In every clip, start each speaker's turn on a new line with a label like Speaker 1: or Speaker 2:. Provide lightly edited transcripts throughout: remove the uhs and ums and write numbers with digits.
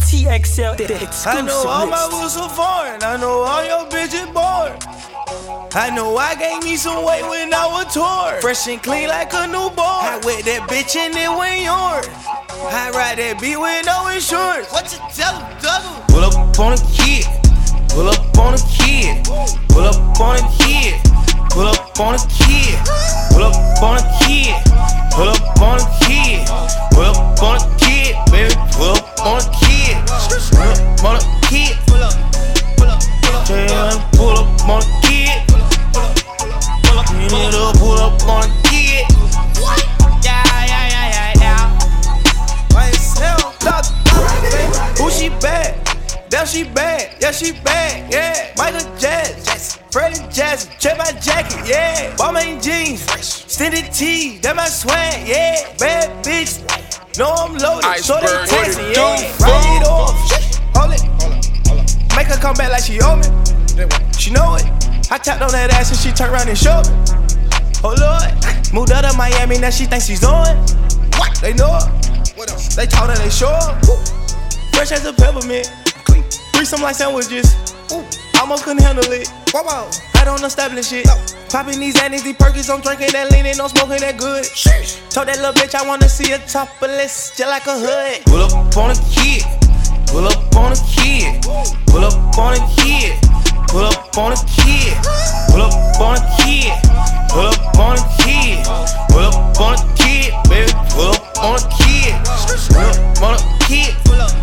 Speaker 1: TXL, the exclusive
Speaker 2: I know all my
Speaker 1: list.
Speaker 2: boots are foreign. I know all your bitches bored. I know I gained me some weight when I was torn. Fresh and clean like a newborn. I wet that bitch and it went yours. I ride that beat with no insurance. What you tell him, Dougal? Pull up on a kid. Pull up on a kid. Pull up on a kid. Pull up on a kid. Pull up on a kid. Pull up on a kid. Pull up on a kid, baby. Pull up on a kid. Pull up on a kid. Pull up, pull up, pull up. Pull up on a kid. Pull up, you need to pull up on a kid. Yeah. Why yourself? Who she bad? Damn, she bad. Yeah, she bad. Yeah. Michael Jackson, Freddie Jackson. Check my jacket. Yeah. Balmain jeans. Extended tee. That my swag. Yeah. Bad bitch. Know I'm loaded. So they texting. Yeah. Write it off. Hold it. Make her come back like she owe me. She know it. I tapped on that ass and she turned around and showed me. Oh Lord. Moved out of Miami. Now she thinks she's on. What? They know it. What else? They told her they sure. Fresh as a peppermint. Some like sandwiches. Ooh, almost couldn't handle it. Wow. I don't establish it. No. Popping these annies, these perkins, I'm drinking that lean, no smoking that good. Sheesh. Told that little bitch I wanna see her top of list, just like a hood. Pull up on a kid. Pull up on a kid. Pull up on a kid. Pull up on a kid. Pull up on a kid. Pull up on a kid. Pull up on a kid, baby. Pull up on a kid. Pull up on a kid. Pull up.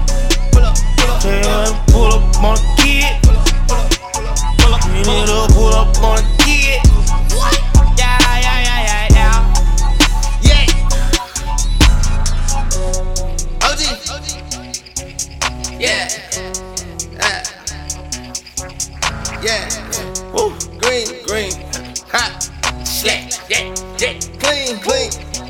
Speaker 2: Pull up on a kid. Pull up. You need to pull up on a kid. Yeah. OG. Yeah. Woo. Green. Hot. Slack. Yeah. Clean.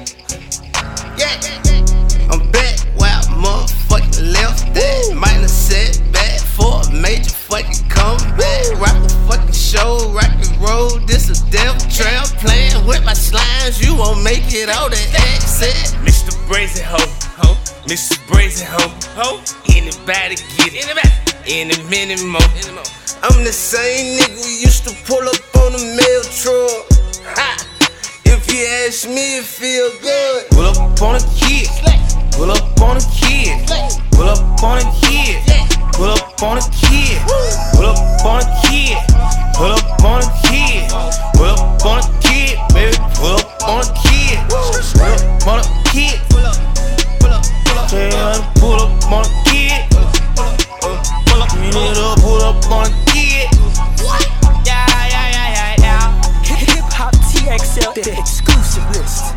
Speaker 2: Yeah. I'm back where I motherfucking left that. Might have set back for a major fucking comeback. Rock a fucking show, rock and roll. This a devil trap. Playing with my slimes, you won't make it out that exit.
Speaker 3: Mr. Brazen Ho, Mr. Brazen Ho. Anybody get it? In a minute more.
Speaker 2: I'm the same nigga we used to pull up on the mail truck. Ha! If you ask me, it feel good. Pull up on a kid. Pull up on a kid. Pull up on a kid. Pull up on a kid. Pull up on a kid. Pull up on a kid. Pull up on a kid, baby. Pull up on a kid. Pull up on a kid. Pull up on a kid. You need to pull up on a kid.
Speaker 1: Hip Hop TXL, the exclusive list.